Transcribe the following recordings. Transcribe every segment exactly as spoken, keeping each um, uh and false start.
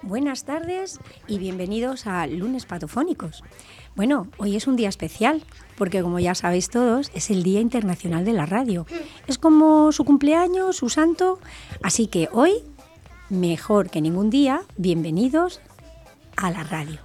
Buenas tardes y bienvenidos a Lunes Patofónicos. Bueno, hoy es un día especial porque, como ya sabéis todos, es el Día Internacional de la Radio. Es como su cumpleaños, su santo, así que hoy, mejor que ningún día, bienvenidos a la radio.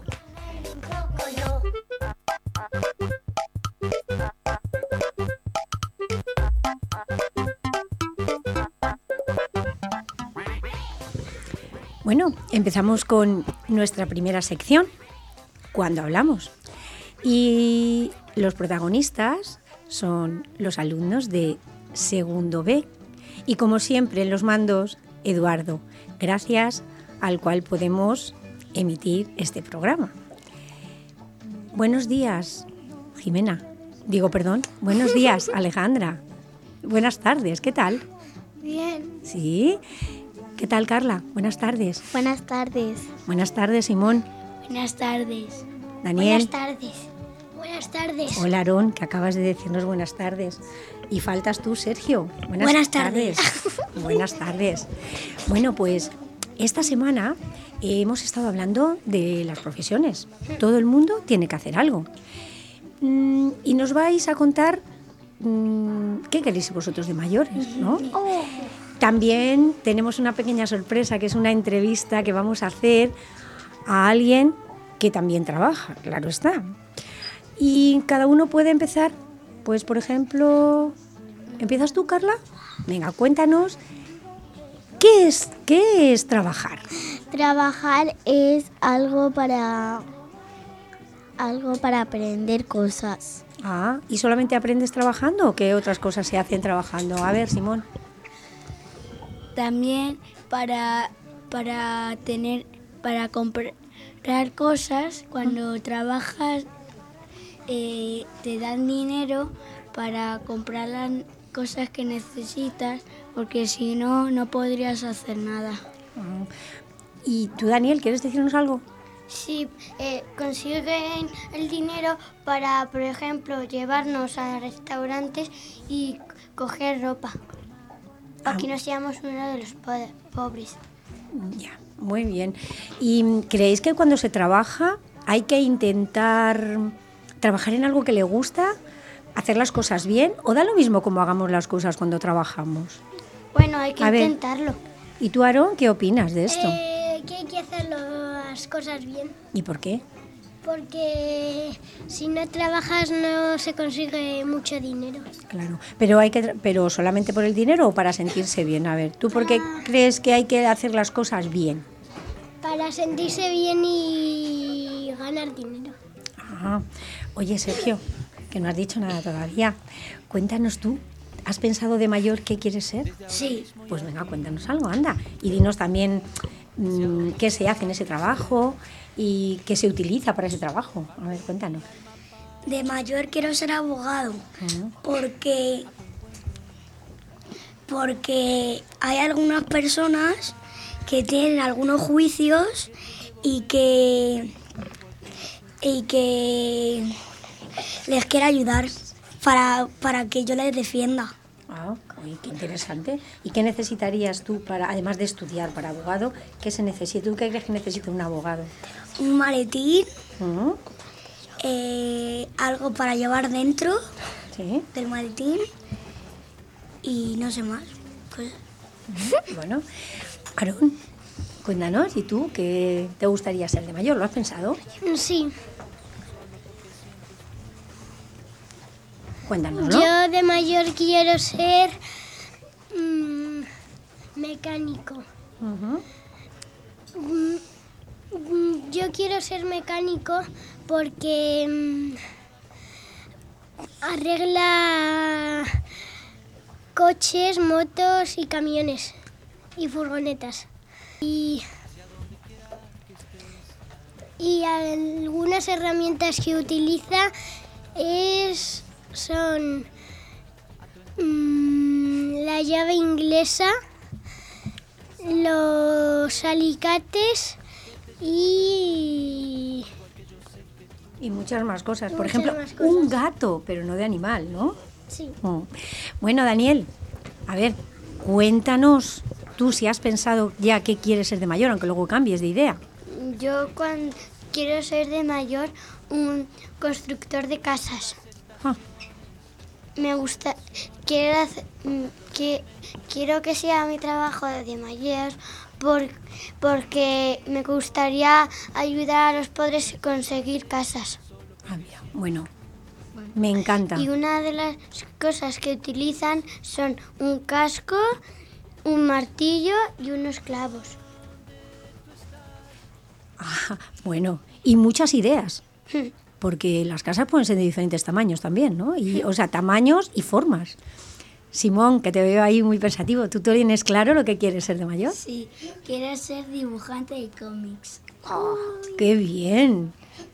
Bueno, empezamos con nuestra primera sección, Cuando hablamos. Y los protagonistas son los alumnos de segundo B. Y como siempre en los mandos, Eduardo, gracias al cual podemos emitir este programa. Buenos días, Jimena. Digo, perdón. Buenos días, Alejandra. Buenas tardes, ¿qué tal? Bien. ¿Sí? ¿Qué tal, Carla? Buenas tardes. Buenas tardes. Buenas tardes, Simón. Buenas tardes. Daniel. Buenas tardes. Buenas tardes. Hola, Aarón, que acabas de decirnos buenas tardes. Y faltas tú, Sergio. Buenas, buenas tardes. tardes. Buenas tardes. Bueno, pues esta semana eh, hemos estado hablando de las profesiones. Todo el mundo tiene que hacer algo. Mm, y nos vais a contar mm, qué queréis vosotros de mayores, ¿no? Oh. También tenemos una pequeña sorpresa, que es una entrevista que vamos a hacer a alguien que también trabaja, claro está. Y cada uno puede empezar, pues por ejemplo, ¿empiezas tú, Carla? Venga, cuéntanos, ¿qué es, qué es trabajar? Trabajar es algo para, algo para aprender cosas. Ah, ¿y solamente aprendes trabajando o qué otras cosas se hacen trabajando? A ver, Simón. También para, para tener, para comprar cosas, cuando trabajas eh, te dan dinero para comprar las cosas que necesitas, porque si no, no podrías hacer nada. ¿Y tú, Daniel, quieres decirnos algo? Sí, eh, consiguen el dinero para, por ejemplo, llevarnos a restaurantes y coger ropa. Aquí no seamos uno de los po- pobres. Ya, muy bien. ¿Y creéis que cuando se trabaja hay que intentar trabajar en algo que le gusta, hacer las cosas bien, o da lo mismo como hagamos las cosas cuando trabajamos? Bueno, hay que A ver. intentarlo. ¿Y tú, Aarón, qué opinas de esto? Eh, que hay que hacer las cosas bien. ¿Y por qué? Porque si no trabajas no se consigue mucho dinero. Claro, pero hay que, tra- pero solamente por el dinero o para sentirse bien. A ver, ¿tú por qué crees que hay que hacer las cosas bien? Para sentirse bien y ganar dinero. Ah, oye, Sergio, que no has dicho nada todavía. Cuéntanos tú, ¿has pensado de mayor qué quieres ser? Sí. Pues venga, cuéntanos algo, anda. Y dinos también mmm, qué se hace en ese trabajo y qué se utiliza para ese trabajo. A ver, cuéntanos. De mayor quiero ser abogado, Uh-huh. porque, porque hay algunas personas que tienen algunos juicios y que, y que les quiero ayudar para, para que yo les defienda. Ah, uy, qué interesante. ¿Y qué necesitarías tú, para, además de estudiar para abogado, qué se necesita? ¿Tú qué crees que necesita un abogado? Un maletín, Uh-huh. eh, algo para llevar dentro Sí. del maletín y no sé más. Pues, Bueno, Aarón, cuéntanos, ¿y tú qué te gustaría ser de mayor? ¿Lo has pensado? Sí. Cuéntanos, ¿no? Yo de mayor quiero ser mmm, mecánico. Uh-huh. Mm, mm, Yo quiero ser mecánico porque mm, arregla coches, motos y camiones y furgonetas. Y, y algunas herramientas que utiliza es, son mm, la llave inglesa, los alicates y... Y muchas más cosas. Por Muchas ejemplo, más cosas. un gato, pero no de animal, ¿no? Sí. Mm. Bueno, Daniel, a ver, cuéntanos tú si has pensado ya qué quieres ser de mayor, aunque luego cambies de idea. yo cuando quiero ser de mayor un constructor de casas. Ah. Me gusta, quiero, hacer, que, quiero que sea mi trabajo de mayor por, porque me gustaría ayudar a los pobres a conseguir casas. Ah, mira, bueno, me encanta. Y una de las cosas que utilizan son un casco, un martillo y unos clavos. Ah, bueno, y muchas ideas. Porque las casas pueden ser de diferentes tamaños también, ¿no? Y, o sea, tamaños y formas. Simón, que te veo ahí muy pensativo, ¿tú tienes claro lo que quieres ser de mayor? Sí, quiero ser dibujante de cómics. Oh, ¡qué bien!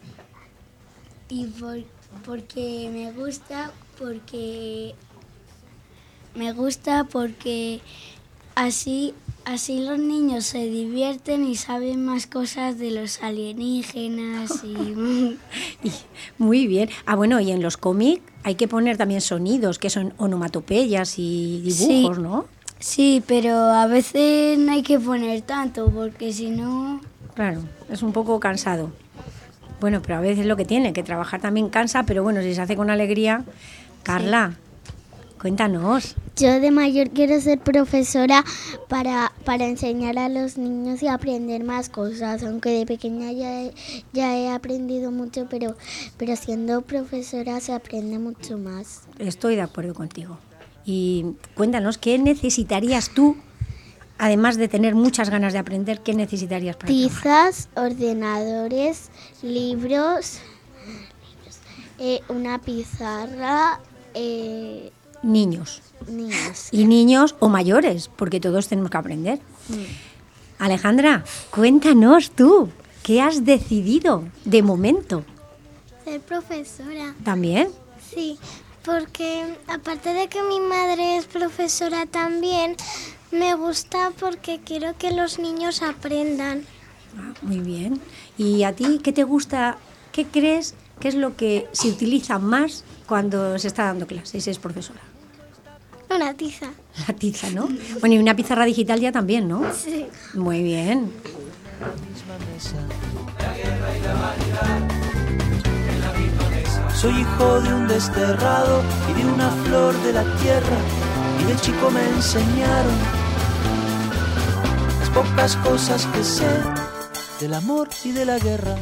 Y por, porque me gusta, porque me gusta porque así así los niños se divierten y saben más cosas de los alienígenas y Y, muy bien. Ah, bueno, y en los cómics hay que poner también sonidos, que son onomatopeyas y dibujos, Sí. ¿no? sí, pero a veces no hay que poner tanto porque si no Claro, es un poco cansado. Bueno, pero a veces lo que tiene, que trabajar también cansa, pero bueno, si se hace con alegría. Carla, cuéntanos. Yo de mayor quiero ser profesora para, para enseñar a los niños y aprender más cosas, aunque de pequeña ya he, ya he aprendido mucho, pero, pero siendo profesora se aprende mucho más. Estoy de acuerdo contigo. Y cuéntanos, ¿qué necesitarías tú, además de tener muchas ganas de aprender, qué necesitarías para trabajar? Tizas, ordenadores, libros, eh, una pizarra, eh, Niños. niños. Y niños o mayores, porque todos tenemos que aprender. Alejandra, cuéntanos tú, ¿qué has decidido de momento? Ser profesora. ¿También? Sí, porque aparte de que mi madre es profesora también, me gusta porque quiero que los niños aprendan. Ah, muy bien. ¿Y a ti qué te gusta? ¿Qué crees que es lo que se utiliza más cuando se está dando clases y es profesora? Una tiza. La tiza, ¿no? Bueno, y una pizarra digital ya también, ¿no? Sí. Muy bien. Soy hijo de un desterrado y de una flor de la tierra, y de chico me enseñaron las pocas cosas que sé del amor y de la guerra.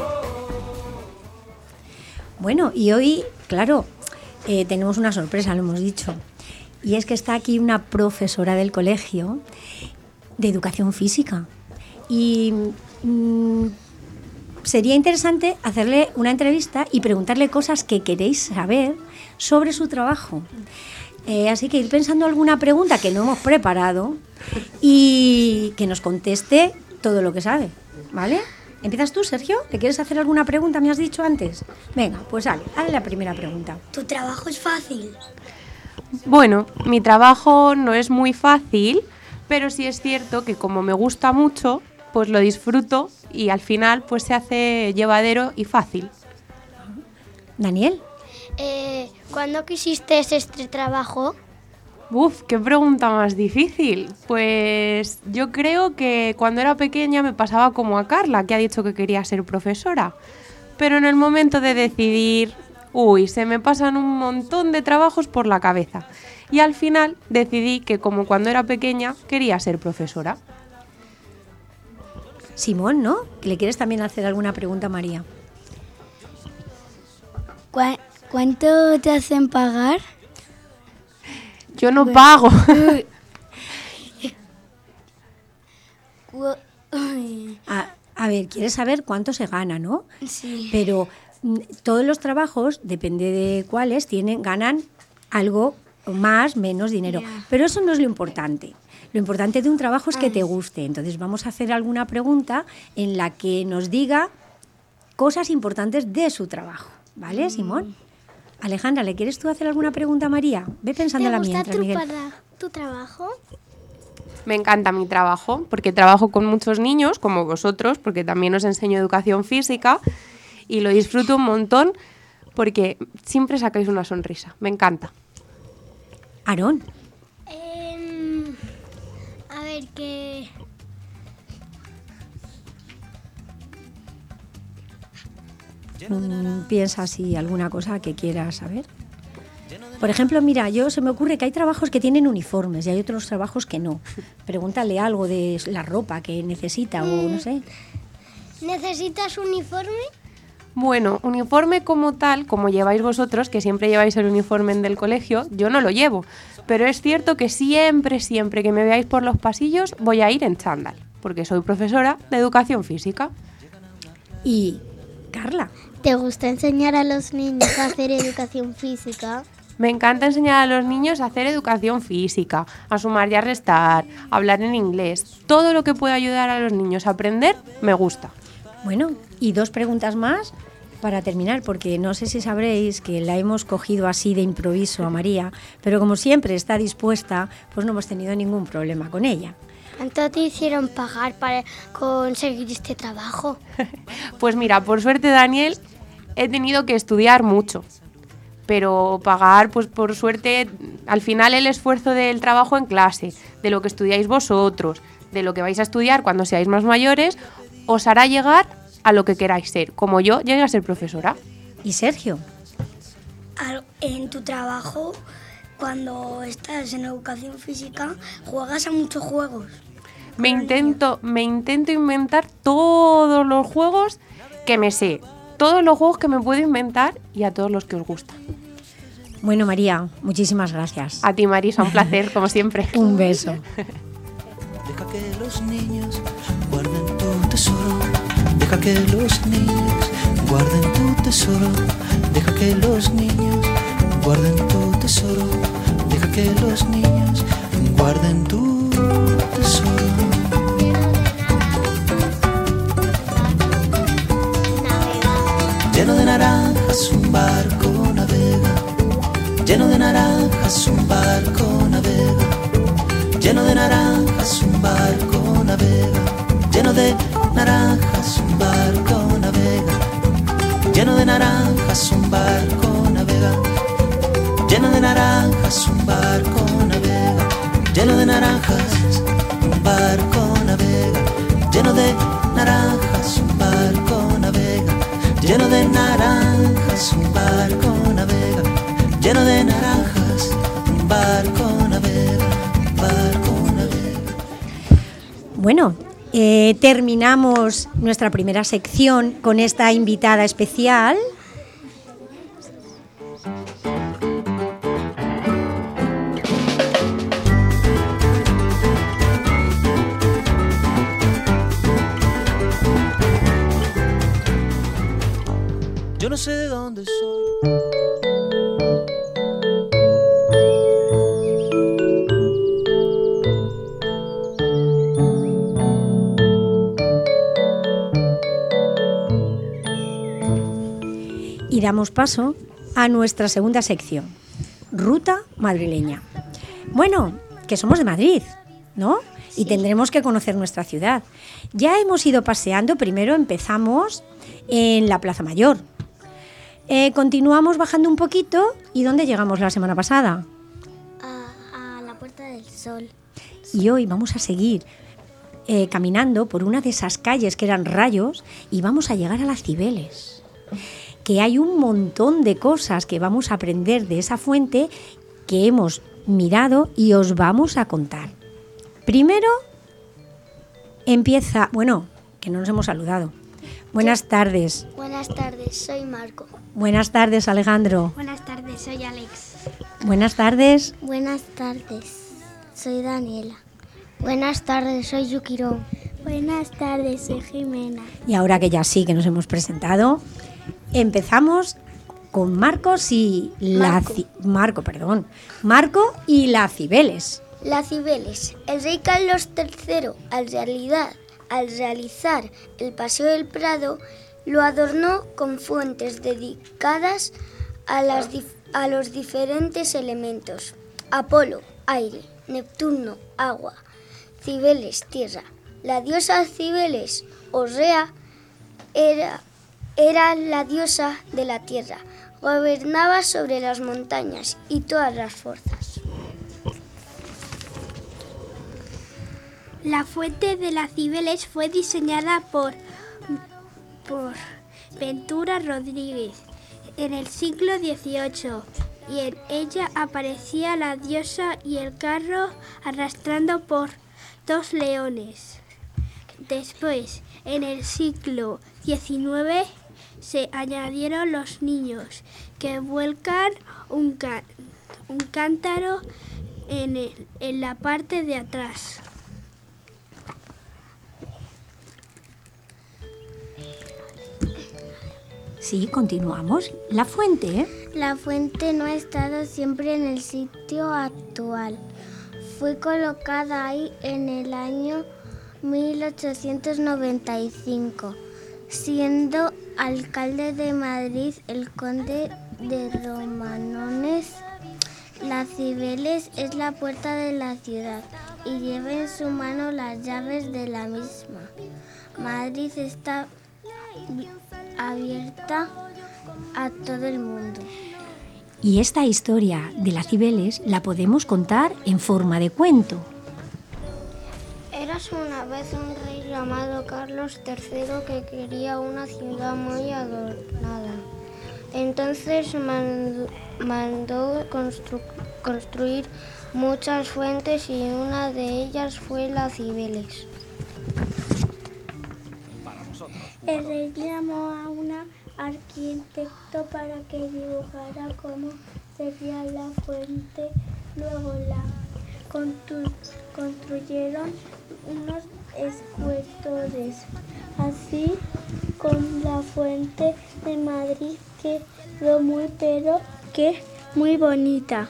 Bueno, y hoy, claro, eh, tenemos una sorpresa, lo hemos dicho. Y es que está aquí una profesora del colegio de educación física. Y mm, sería interesante hacerle una entrevista y preguntarle cosas que queréis saber sobre su trabajo. Eh, así que ir pensando alguna pregunta que no hemos preparado y que nos conteste todo lo que sabe, ¿vale? ¿Empiezas tú, Sergio? ¿Le quieres hacer alguna pregunta? ¿Me has dicho antes? Venga, pues dale, hazle la primera pregunta. ¿Tu trabajo es fácil? Bueno, mi trabajo no es muy fácil, pero sí es cierto que como me gusta mucho, pues lo disfruto y al final pues se hace llevadero y fácil. Daniel. Eh, ¿Cuándo quisiste este trabajo? Uf, qué pregunta más difícil. Pues yo creo que cuando era pequeña me pasaba como a Carla, que ha dicho que quería ser profesora. Pero en el momento de decidir, uy, se me pasan un montón de trabajos por la cabeza. Y al final decidí que como cuando era pequeña quería ser profesora. Simón, ¿no? ¿Le quieres también hacer alguna pregunta a María? ¿Cu- ¿Cuánto te hacen pagar? Yo no pago. Cu- Uy, A, a ver, quieres saber cuánto se gana, ¿no? sí. Pero mm, todos los trabajos, depende de cuáles, tienen, ganan algo más, menos dinero. Ya. Pero eso no es lo importante. Lo importante de un trabajo es que te guste. Entonces vamos a hacer alguna pregunta en la que nos diga cosas importantes de su trabajo. ¿Vale, Simón? Alejandra, ¿le quieres tú hacer alguna pregunta a María? Ve pensando la mientras, Miguel. tu trabajo? Me encanta mi trabajo porque trabajo con muchos niños, como vosotros, porque también os enseño educación física y lo disfruto un montón porque siempre sacáis una sonrisa. Me encanta. Aarón. Eh, a ver, que... mm, piensa si alguna cosa que quieras saber. Por ejemplo, mira, yo se me ocurre que hay trabajos que tienen uniformes y hay otros trabajos que no. Pregúntale algo de la ropa que necesita o no sé. ¿Necesitas uniforme? Bueno, uniforme como tal, como lleváis vosotros, que siempre lleváis el uniforme del colegio, yo no lo llevo. Pero es cierto que siempre, siempre que me veáis por los pasillos voy a ir en chándal, porque soy profesora de educación física. Y, Carla, ¿te gusta enseñar a los niños a hacer educación física? Me encanta enseñar a los niños a hacer educación física, a sumar y a restar, a hablar en inglés. Todo lo que pueda ayudar a los niños a aprender me gusta. bueno, y dos preguntas más para terminar, porque no sé si sabréis que la hemos cogido así de improviso a María, pero como siempre está dispuesta, pues no hemos tenido ningún problema con ella. ¿Cuánto te hicieron pagar para conseguir este trabajo? Pues mira, por suerte, Daniel, he tenido que estudiar mucho. Pero pagar, pues por suerte, al final el esfuerzo del trabajo en clase, de lo que estudiáis vosotros, de lo que vais a estudiar cuando seáis más mayores, os hará llegar a lo que queráis ser, como yo llegué a ser profesora. ¿Y Sergio? En tu trabajo, cuando estás en educación física, juegas a muchos juegos. Me intento, me intento inventar todos los juegos que me sé, todos los juegos que me puedo inventar y a todos los que os gustan. Bueno, María, muchísimas gracias. A ti, Marisa, un placer, como siempre. Un beso. Deja que los niños guarden tu tesoro. Deja que los niños guarden tu tesoro. Deja que los niños guarden tu tesoro. Deja que los niños guarden tu tesoro. Lleno de naranjas un barco navega. Lleno de naranjas un barco navega. Lleno de naranjas un barco navega. Lleno de naranjas un barco navega. Lleno de naranjas un barco navega. Lleno de naranjas un barco navega. Lleno de naranjas un barco navega. Lleno de naranjas un barco navega. Lleno de naranjas un barco navega. Lleno de naranjas un barco navega. Barco navega. Bueno, eh, terminamos nuestra primera sección con esta invitada especial. Yo no sé de dónde soy. Y damos paso a nuestra segunda sección, Ruta Madrileña. Bueno, que somos de Madrid, ¿no? Sí. Y tendremos que conocer nuestra ciudad. Ya hemos ido paseando, primero empezamos en la Plaza Mayor. Eh, continuamos bajando un poquito. ¿Y dónde llegamos la semana pasada? A, a la Puerta del Sol. Y hoy vamos a seguir eh, caminando por una de esas calles que eran rayos y vamos a llegar a las Cibeles. Que hay un montón de cosas que vamos a aprender de esa fuente que hemos mirado y os vamos a contar. Primero empieza, bueno, que no nos hemos saludado. Buenas sí. tardes. Buenas tardes, soy Marco. Buenas tardes, Alejandro. Buenas tardes, soy Alex. Buenas tardes. Buenas tardes, soy Daniela. Buenas tardes, soy Yukiro. Buenas tardes, soy Jimena. Y ahora que ya sí que nos hemos presentado, empezamos con Marcos y Marco. la Ci- Marco, perdón. Marco y la Cibeles. La Cibeles. El rey Carlos tercero, al realidad, al realizar el Paseo del Prado, lo adornó con fuentes dedicadas a, las dif- a los diferentes elementos: Apolo, aire; Neptuno, agua; Cibeles, tierra. La diosa Cibeles, o Rea, era, era la diosa de la tierra. Gobernaba sobre las montañas y todas las fuerzas. La fuente de las Cibeles fue diseñada por, por Ventura Rodríguez en el siglo dieciocho, y en ella aparecía la diosa y el carro arrastrando por dos leones. Después, en el siglo diecinueve, se añadieron los niños que vuelcan un, ca- un cántaro en, el, en la parte de atrás. Sí, continuamos. La fuente, ¿eh? La fuente no ha estado siempre en el sitio actual. Fue colocada ahí en el año mil ochocientos noventa y cinco, siendo alcalde de Madrid el conde de Romanones. La Cibeles es la puerta de la ciudad y lleva en su mano las llaves de la misma. Madrid está abierta a todo el mundo. Y esta historia de la Cibeles la podemos contar en forma de cuento. Érase una vez un rey llamado Carlos tercero que quería una ciudad muy adornada. Entonces mandó, mandó constru, construir muchas fuentes y una de ellas fue la Cibeles. El rey llamó a un arquitecto para que dibujara cómo sería la fuente. Luego la constru- construyeron unos escultores. Así, con la fuente de Madrid quedó muy, pero que muy bonita.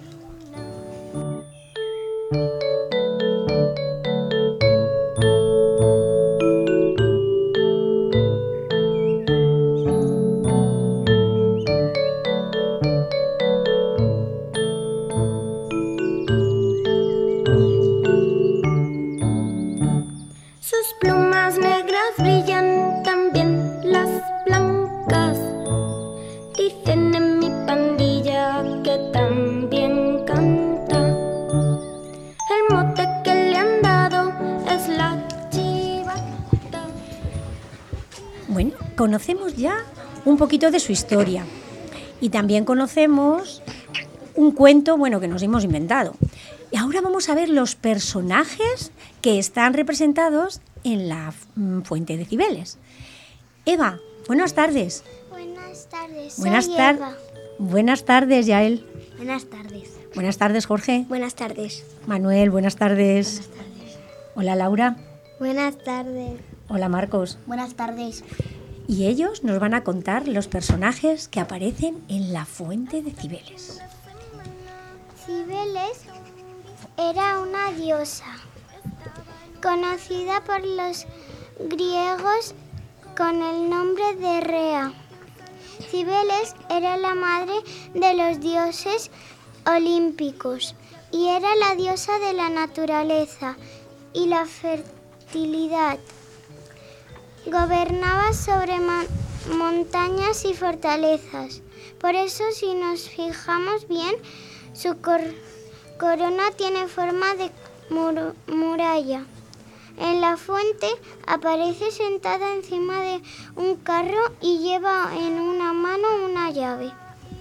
Sus plumas negras brillan también las blancas. Dicen en mi pandilla que también canta. El mote que le han dado es la chivata. Bueno, conocemos ya un poquito de su historia y también conocemos un cuento, bueno, que nos hemos inventado. Y ahora vamos a ver los personajes que están representados en la mm, fuente de Cibeles. Eva, buenas tardes. Buenas tardes, Buenas soy tar- Eva. Buenas tardes, Yael. Buenas tardes. Buenas tardes, Jorge. Buenas tardes. Manuel, buenas tardes. Buenas tardes. Hola, Laura. Buenas tardes. Hola, Marcos. Buenas tardes. Y ellos nos van a contar los personajes que aparecen en la fuente de Cibeles. Cibeles era una diosa, conocida por los griegos con el nombre de Rea. Cibeles era la madre de los dioses olímpicos y era la diosa de la naturaleza y la fertilidad. Gobernaba sobre ma- montañas y fortalezas. Por eso, si nos fijamos bien, su cor- corona tiene forma de mur- muralla. En la fuente aparece sentada encima de un carro y lleva en una mano una llave.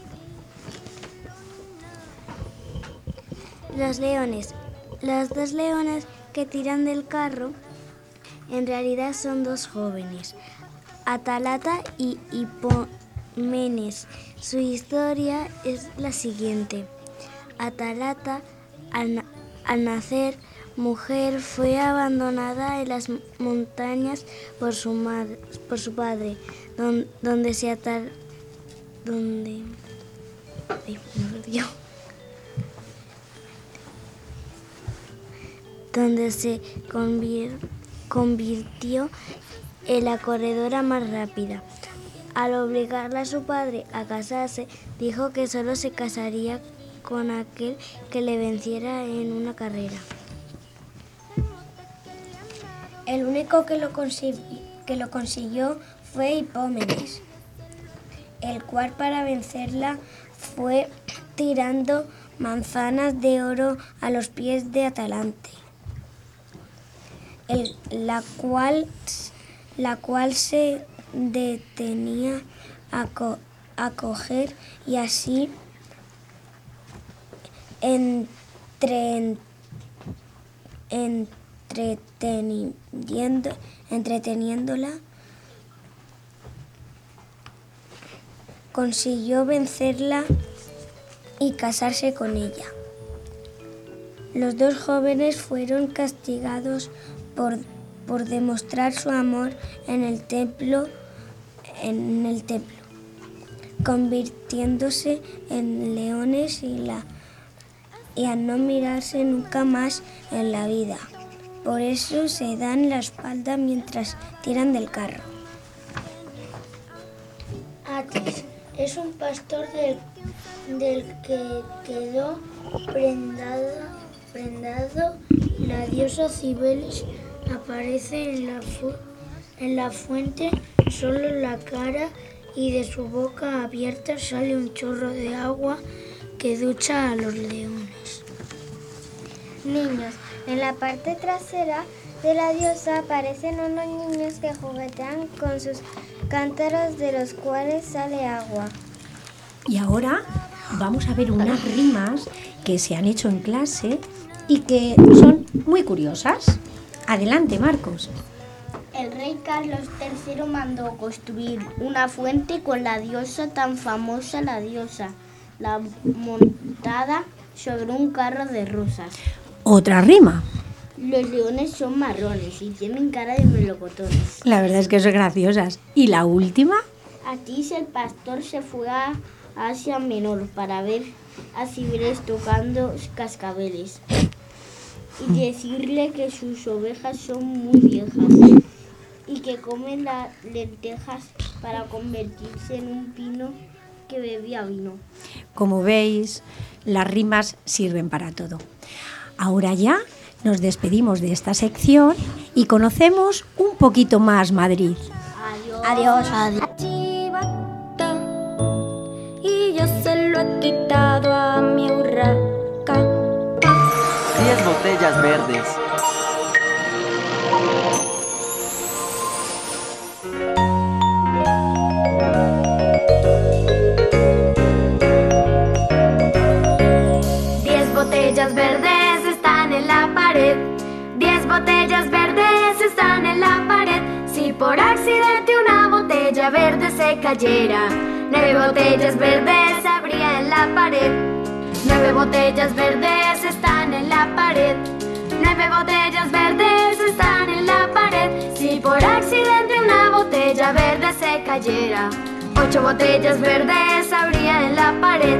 Los leones. Los dos leones que tiran del carro en realidad son dos jóvenes, Atalata y Hipomenes. Su historia es la siguiente. Atalata, al, na- al nacer mujer, fue abandonada en las montañas por su madre, por su padre, don- donde se atar, donde, ay, me perdió. donde se convier- convirtió en la corredora más rápida. Al obligarla a su padre a casarse, dijo que solo se casaría con aquel que le venciera en una carrera. El único que lo, consi- que lo consiguió fue Hipómenes, el cual para vencerla fue tirando manzanas de oro a los pies de Atalante, el- la, cual, la cual se detenía a, co- a coger y así entre, entreteniendo, entreteniéndola, consiguió vencerla y casarse con ella. Los dos jóvenes fueron castigados por, por demostrar su amor en el templo, en el templo, convirtiéndose en leones y, la, y a no mirarse nunca más en la vida. Por eso se dan la espalda mientras tiran del carro. Atis es un pastor del, del que quedó prendado, prendado. La diosa Cibeles aparece en la, fu, en la fuente, solo la cara, y de su boca abierta sale un chorro de agua que ducha a los leones. Niños, en la parte trasera de la diosa aparecen unos niños que juguetean con sus cántaros de los cuales sale agua. Y ahora vamos a ver unas rimas que se han hecho en clase y que son muy curiosas. Adelante, Marcos. El rey Carlos tercero mandó construir una fuente con la diosa tan famosa, la diosa, la montada sobre un carro de rosas. Otra rima. Los leones son marrones y tienen cara de melocotones. La verdad es que son graciosas. ¿Y la última? Atis el pastor se fue a Asia Menor para ver a Cibeles tocando cascabeles y decirle que sus ovejas son muy viejas y que comen las lentejas para convertirse en un pino que bebía vino. Como veis, las rimas sirven para todo. Ahora ya nos despedimos de esta sección y conocemos un poquito más Madrid. Adiós. Adiós. Y yo se lo he quitado a mi urraca. Diez botellas verdes. Diez botellas verdes están en la pared. Diez botellas verdes están en la pared. Si por accidente una botella verde se cayera, nueve botellas verdes habría en la pared. Nueve botellas verdes están en la pared. Nueve botellas verdes están en la pared. Si por accidente una botella verde se cayera, ocho botellas verdes habría en la pared.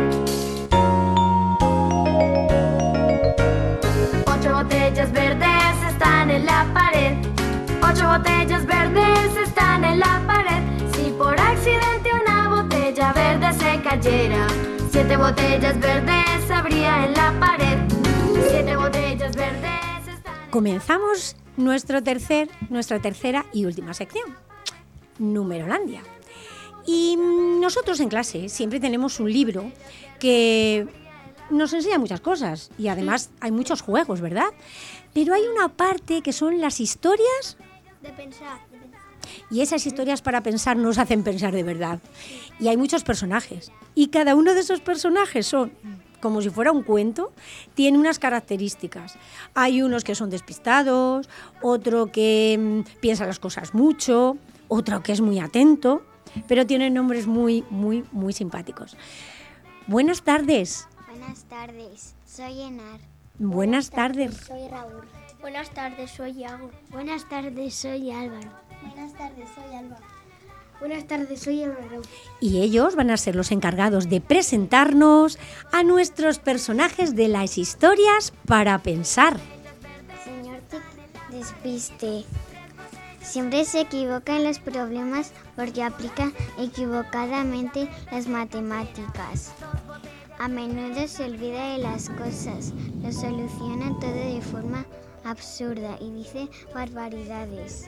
Ocho botellas verdes están en la pared. Ocho botellas verdes están en la pared. Si por accidente una botella verde se cayera, siete botellas verdes habría en la pared. Siete botellas verdes están... Comenzamos nuestro tercer, nuestra tercera y última sección, Numerolandia. Y nosotros en clase siempre tenemos un libro que nos enseña muchas cosas y además hay muchos juegos, ¿verdad? Pero hay una parte que son las historias De pensar, de pensar. y esas historias para pensar nos hacen pensar de verdad. Y hay muchos personajes y cada uno de esos personajes son como si fuera un cuento, tiene unas características. Hay unos que son despistados, otro que mmm, piensa las cosas mucho, otro que es muy atento, pero tienen nombres muy, muy, muy simpáticos. Buenas tardes. Buenas tardes, soy Enar. Buenas tardes. Soy Raúl. Buenas tardes, soy Iago. Buenas tardes, soy Álvaro. Buenas tardes, soy Alba. Buenas tardes, soy Álvaro. Y ellos van a ser los encargados de presentarnos a nuestros personajes de las historias para pensar. Señor Tic, despiste. Siempre se equivoca en los problemas porque aplica equivocadamente las matemáticas. A menudo se olvida de las cosas, lo soluciona todo de forma absurda y dice barbaridades.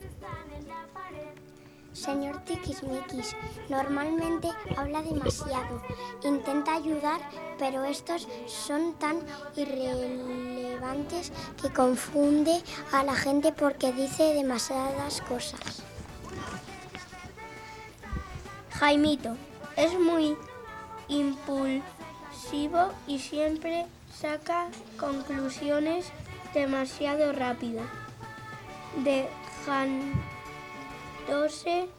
Señor Tiquismiquis, normalmente habla demasiado. Intenta ayudar, pero estos son tan irrelevantes que confunde a la gente porque dice demasiadas cosas. Jaimito es muy impulsivo y siempre saca conclusiones demasiado rápido, dejándose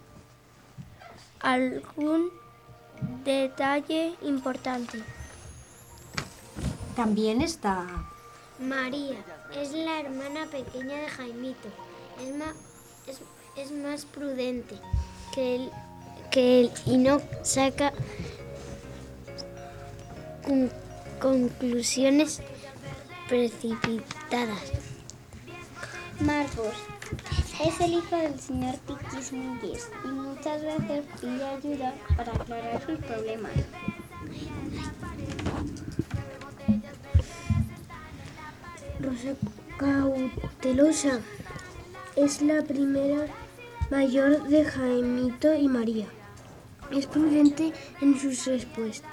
algún detalle importante. También está María, es la hermana pequeña de Jaimito. Es más, es, es más prudente que él, que él y no saca con, conclusiones precipitadas. Marcos es el hijo del señor Tiquismiquis y muchas veces pide ayuda para aclarar sus problemas. Rosa Cautelosa es la primera mayor de Jaimito y María. Es prudente en sus respuestas.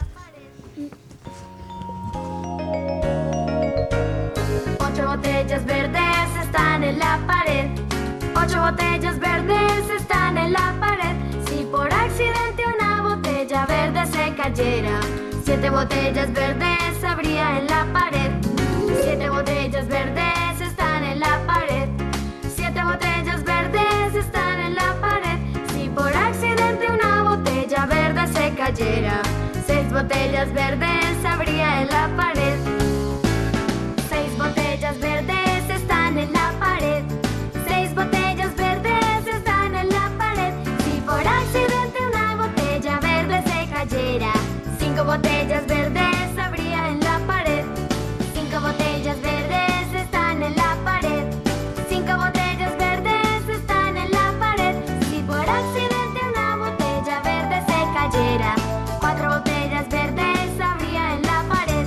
Ocho botellas verdes están en la pared. Ocho botellas verdes están en la pared. Si por accidente una botella verde se cayera, siete botellas verdes habría en la pared. Siete botellas verdes están en la pared. Siete botellas verdes están en la pared. Si por accidente una botella verde se cayera, seis botellas verdes habría en la pared. Seis botellas verdes están en la pared. Seis botellas verdes están en la pared. Si por accidente una botella verde se cayera, cinco botellas verdes habría en la pared. Cinco botellas verdes están en la pared. Cinco botellas verdes están en la pared. Si por accidente una botella verde se cayera, cuatro botellas verdes habría en la pared.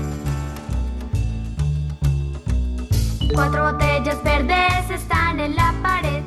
Cuatro botellas verdes están en la pared.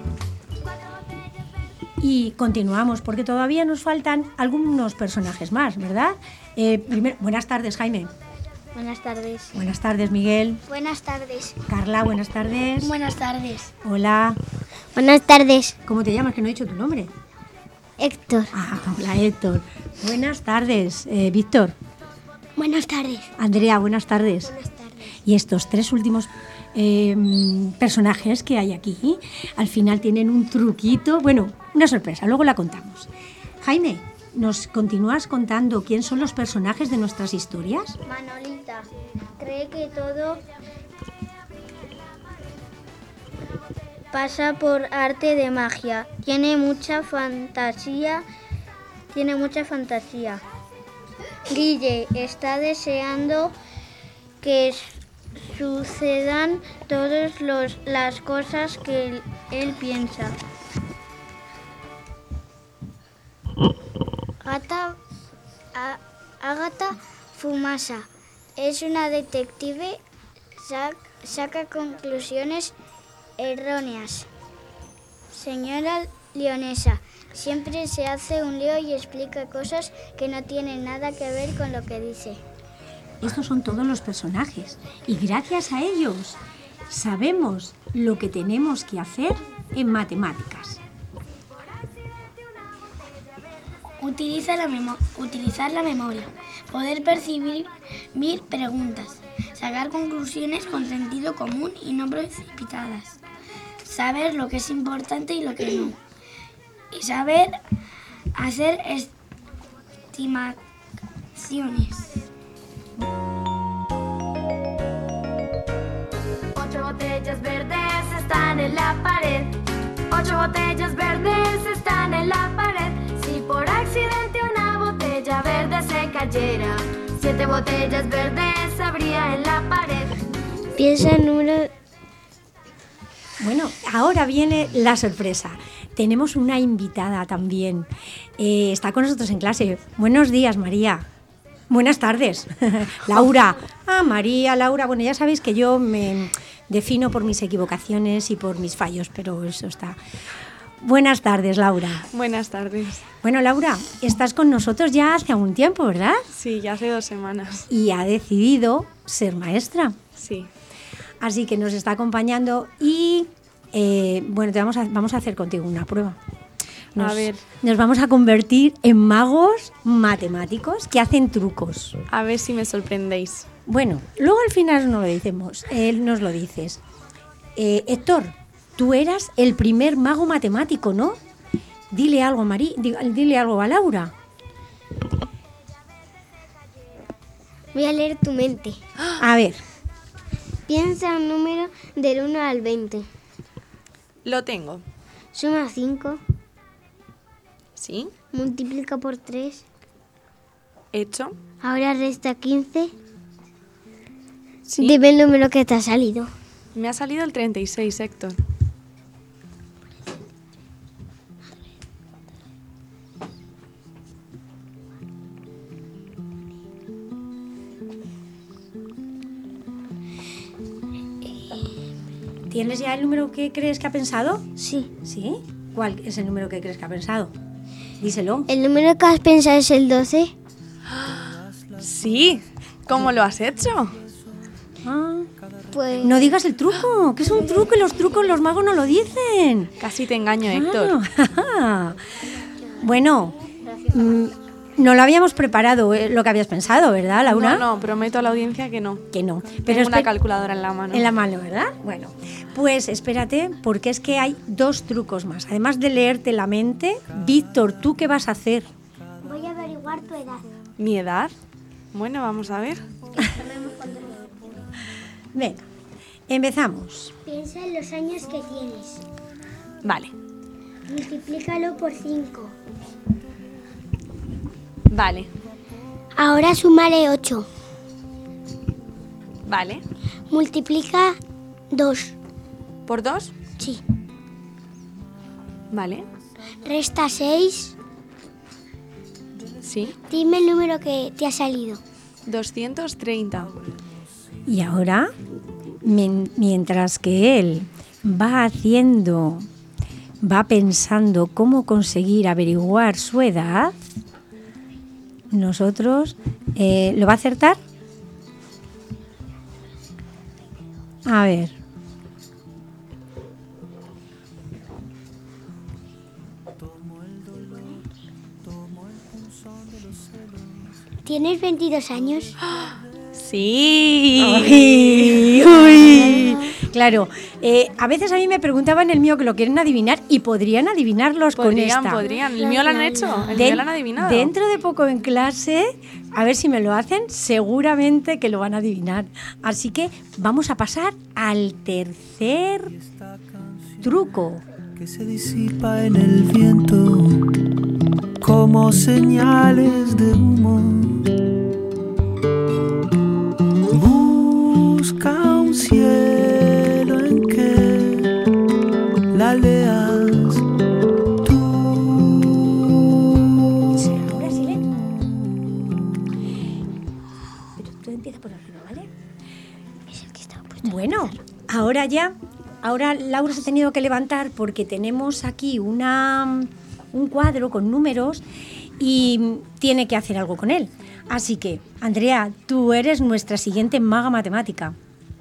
Y continuamos, porque todavía nos faltan algunos personajes más, ¿verdad? Eh, primero, buenas tardes, Jaime. Buenas tardes. Buenas tardes, Miguel. Buenas tardes. Carla, buenas tardes. Buenas tardes. Hola. Buenas tardes. ¿Cómo te llamas? Que no he dicho tu nombre. Héctor. Ah, hola, Héctor. Buenas tardes, eh, Víctor. Buenas tardes. Andrea, buenas tardes. Buenas tardes. Y estos tres últimos eh, personajes que hay aquí, al final tienen un truquito, bueno, una sorpresa, luego la contamos. Jaime, ¿nos continúas contando quién son los personajes de nuestras historias? Manolita cree que todo pasa por arte de magia. Tiene mucha fantasía. Tiene mucha fantasía. Guille está deseando que sucedan todas las cosas que él, él piensa. Gata, a, Ágata Fumasa es una detective, sac, saca conclusiones erróneas. Señora Leonesa siempre se hace un lío y explica cosas que no tienen nada que ver con lo que dice. Estos son todos los personajes y gracias a ellos sabemos lo que tenemos que hacer en matemáticas. Utiliza la memo- utilizar la memoria, poder percibir mil preguntas, sacar conclusiones con sentido común y no precipitadas, saber lo que es importante y lo que no, y saber hacer estimaciones. Ocho botellas verdes están en la pared. Ocho botellas verdes están en la pared. Si por accidente una botella verde se cayera, siete botellas verdes habría en la pared. Piensa el número. Bueno, ahora viene la sorpresa. Tenemos una invitada también. Eh, está con nosotros en clase. Buenos días, María. Buenas tardes. Laura. Ah, María, Laura. Bueno, ya sabéis que yo me defino por mis equivocaciones y por mis fallos, pero eso está. Buenas tardes, Laura. Buenas tardes. Bueno, Laura, estás con nosotros ya hace algún tiempo, ¿verdad? Sí, ya hace dos semanas. Y ha decidido ser maestra. Sí. Así que nos está acompañando y, eh, bueno, te vamos a, vamos a hacer contigo una prueba. Nos, A ver. nos vamos a convertir en magos matemáticos que hacen trucos. A ver si me sorprendéis. Bueno, luego al final nos lo decimos, eh, nos lo dices. Eh, Héctor, tú eras el primer mago matemático, ¿no? Dile algo, Mari, di- dile algo a Laura. Voy a leer tu mente. A ver, Piensa un número del uno al veinte. Lo tengo. Suma cinco. ¿Sí? Multiplica por tres. Hecho. Ahora resta quince. Sí. Dime el número que te ha salido. Me ha salido el treinta y seis, Héctor. ¿tienes ya el número que crees que ha pensado? Sí. ¿Sí? ¿Cuál es el número que crees que ha pensado? Díselo. ¿El número que has pensado es el doce? Sí. ¿Cómo lo has hecho? Ah, Pues no digas el truco, que es un truco y los trucos los magos no lo dicen. Casi te engaño, Héctor. Ah. Bueno, mm, no lo habíamos preparado eh, lo que habías pensado, ¿verdad, Laura? No, no, prometo a la audiencia que no. Que no. Tengo una espe- calculadora en la mano. En la mano, ¿verdad? Bueno, pues espérate, porque es que hay dos trucos más. Además de leerte la mente, Víctor, ¿tú qué vas a hacer? Voy a averiguar tu edad. ¿Mi edad? Bueno, vamos a ver. Venga, empezamos. Piensa en los años que tienes. Vale, Multiplícalo por cinco. vale, ahora súmale ocho. vale. Multiplica dos. ¿Por dos? Sí. Vale, Resta seis. sí. Dime el número que te ha salido. doscientos treinta. Y ahora, mien- mientras que él va haciendo, va pensando cómo conseguir averiguar su edad, nosotros, eh, ¿lo va a acertar? A ver. ¿Tienes veintidós años? Sí. Uy, uy. Claro, eh, a veces a mí me preguntaban el mío que lo quieren adivinar y podrían adivinarlos Podrían, con esta. podrían. El mío lo han hecho. El Den- mío lo han adivinado. Dentro de poco en clase, a ver si me lo hacen, seguramente que lo van a adivinar. Así que vamos a pasar al tercer truco. Que se disipa en el viento como señales de humo. Busca un cielo en que la leas tú. Ahora silencio. Pero tú empieza por arriba, ¿vale? Es el que estaba puesto. Bueno, ahora ya, ahora Laura se ha tenido que levantar porque tenemos aquí una, un cuadro con números y tiene que hacer algo con él. Así que, Andrea, tú eres nuestra siguiente maga matemática.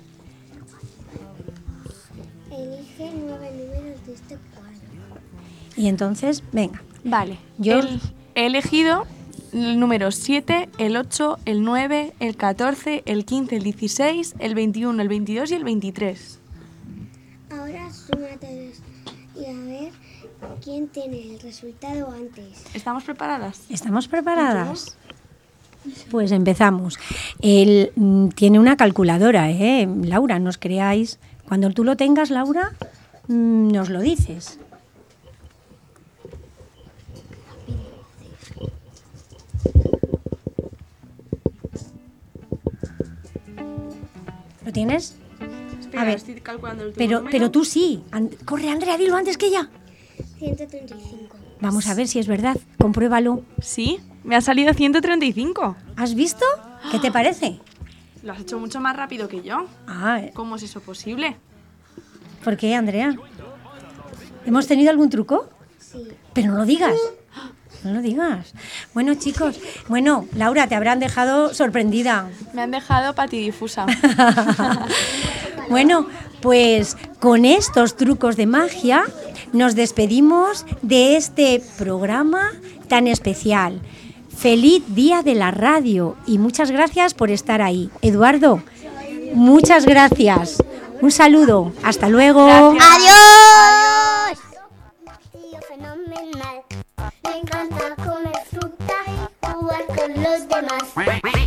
Elige nueve números de este cuadro. Y entonces, venga, Vale. Yo- El- he elegido el número siete, el ocho, el nueve, el catorce, el quince, el dieciséis, el veintiuno, el veintidós y el veintitrés. Ahora súmatelos y a ver quién tiene el resultado antes. ¿Estamos preparadas? ¿estamos preparadas? Pues empezamos. Él mm, tiene una calculadora, ¿eh? Laura, no os creáis. Cuando tú lo tengas, Laura, mm, nos lo dices. ¿Lo tienes? Espera, A ver, estoy calculando el último Pero, número. pero tú sí. And- Corre, Andrea, dilo antes que ella. ciento treinta y cinco. Vamos a ver si es verdad. Compruébalo. Sí, me ha salido ciento treinta y cinco. ¿Has visto? ¿Qué te parece? Lo has hecho mucho más rápido que yo. Ah, ¿Cómo es eso posible? ¿por qué, Andrea? ¿Hemos tenido algún truco? Sí. Pero no lo digas. No lo digas. Bueno, chicos. Bueno, Laura, te habrán dejado sorprendida. Me han dejado patidifusa. Bueno, pues con estos trucos de magia nos despedimos de este programa tan especial. Feliz Día de la Radio y muchas gracias por estar ahí. Eduardo, muchas gracias. Un saludo. Hasta luego. Gracias. ¡Adiós! Tío fenomenal. Me encanta comer fruta y jugar con los demás.